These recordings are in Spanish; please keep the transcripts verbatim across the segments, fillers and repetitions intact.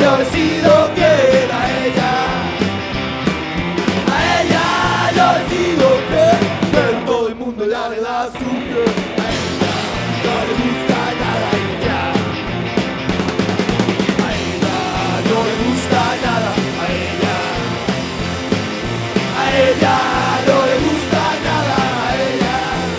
yo he sido fiel a ella. A ella yo he sido fiel, pero todo el mundo ya le da su piel. A ella no le gusta nada a ella. A ella no le gusta nada a ella. A ella no le gusta nada a ella.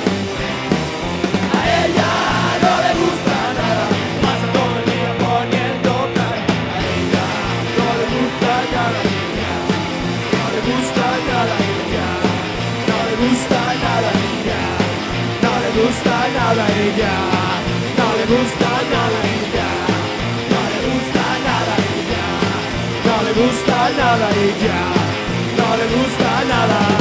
A ella no le gusta nada, pasa todo el día poniendo cara. A ella no le gusta nada a ella. No le gusta nada a ella. No le gusta nada a ella. No le gusta nada a ella. No le gusta nada a ella. No le gusta nada a ella. No le gusta nada a ella. No le gusta nada.